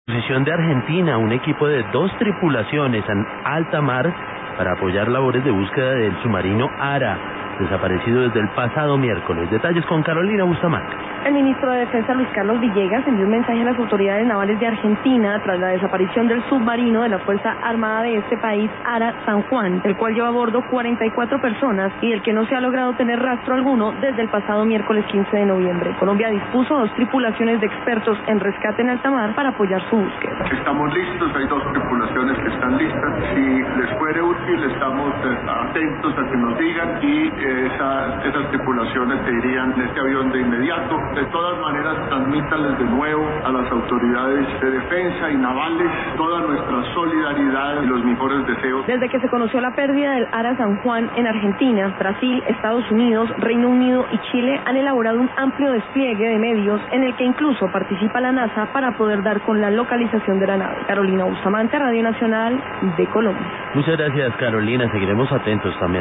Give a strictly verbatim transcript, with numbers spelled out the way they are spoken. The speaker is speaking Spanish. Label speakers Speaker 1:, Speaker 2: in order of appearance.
Speaker 1: Posición de Argentina, un equipo de dos tripulaciones en alta mar para apoyar labores de búsqueda del submarino Ara, desaparecido desde el pasado miércoles. Detalles con Carolina Bustamante.
Speaker 2: El ministro de Defensa, Luis Carlos Villegas, envió un mensaje a las autoridades navales de Argentina tras la desaparición del submarino de la Fuerza Armada de este país, Ara San Juan, el cual lleva a bordo cuarenta y cuatro personas y del que no se ha logrado tener rastro alguno desde el pasado miércoles quince de noviembre. Colombia dispuso dos tripulaciones de expertos en rescate en alta mar para apoyar su búsqueda.
Speaker 3: Estamos listos, hay dos tripulaciones que están listas. Si les fuere útil, estamos atentos a que nos digan y esas, esas tripulaciones te irían en este avión de inmediato. De todas maneras, transmítanles de nuevo a las autoridades de defensa y navales toda nuestra solidaridad y los mejores deseos.
Speaker 2: Desde que se conoció la pérdida del Ara San Juan en Argentina, Brasil, Estados Unidos, Reino Unido y Chile han elaborado un amplio despliegue de medios en el que incluso participa la NASA para poder dar con la localización de la nave. Carolina Bustamante, Radio Nacional de Colombia.
Speaker 1: Muchas gracias, Carolina. Seguiremos atentos también.